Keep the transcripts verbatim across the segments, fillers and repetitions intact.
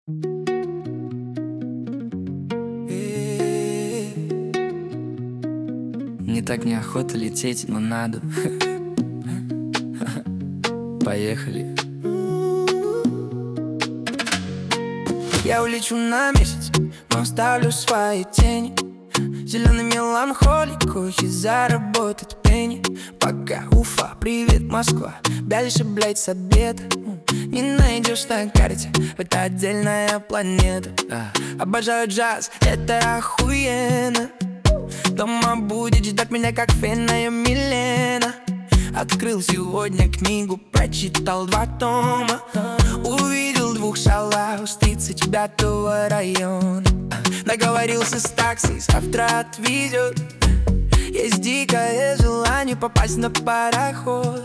Не так неохота лететь, но надо. Поехали. Я улечу на месяц, но оставлю свои тени. Зеленый меланхолик, кофе заработать пенни. Пока Уфа, привет, Москва. Дальше, блять, с обеда не найдешь на карте, это отдельная планета. да. Обожаю джаз, это охуенно. Дома будет ждать меня, как фенная Милена. Открыл сегодня книгу, прочитал два тома. Увидел двух шалав с тридцать пятого района. Договорился с такси, завтра отвезет. Есть дикое желание попасть на пароход.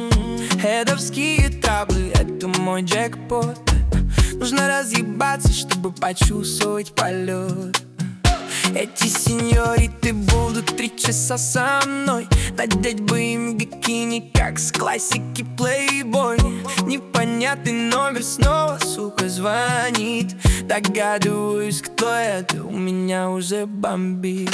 Эдовские траблы, это мой джекпот. Нужно разъебаться, чтобы почувствовать полет. Эти сеньориты будут три часа со мной. Надеть бы им бикини, как с классики Playboy. Непонятный номер снова, сука, звонит. Догадываюсь, кто это, у меня уже бомбит.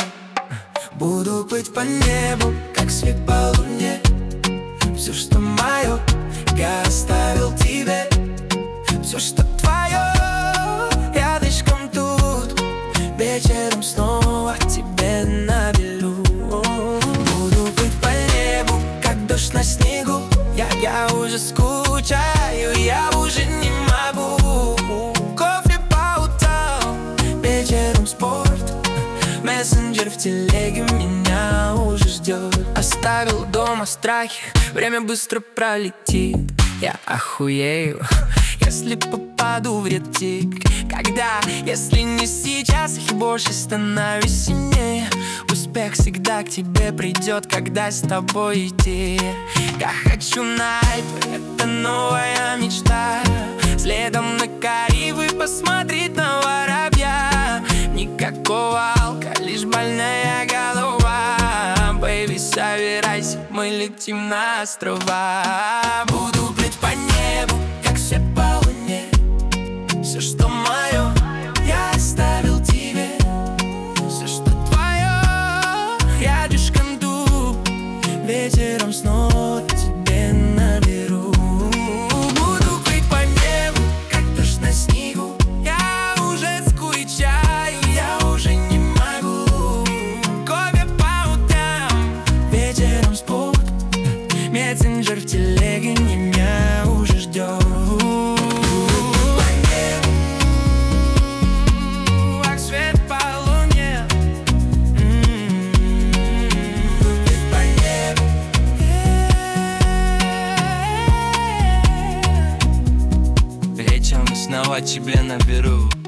Буду плыть по небу, как свет по луне. Все, что мое, я оставил тебе. Все, что твое, рядышком тут. Вечером снова тебе наберу. Буду плыть по небу, как дождь на снегу. Я, я уже скучаю, я уже не могу. Кофе по утрам, вечером спорт. Мессенджер в телеге меня уже ждет. Оставил дома страхи, время быстро пролетит. Я охуею, если попаду в ретик. Когда, если не сейчас, их больше становись сильнее. Успех всегда к тебе придет, когда с тобой идти. Я хочу на Альпы, это новая мечта. Следом на Карибы посмотреть на воробья. Никакого алка, лишь больная голова. Бэйби, собирайся, мы летим на острова. Буду плыть по небу, как свет по луне. Все, что мое, я оставил тебе. Все, что твое, рядышком тут. Вечером снова тебе наберу. Буду плыть по небу, как дождь на снегу. Я уже скучаю, я уже не могу. Кофе по утрам, вечером спорт. Мессенджер в телеге меня уже ждет. Вечером снова тебе наберу.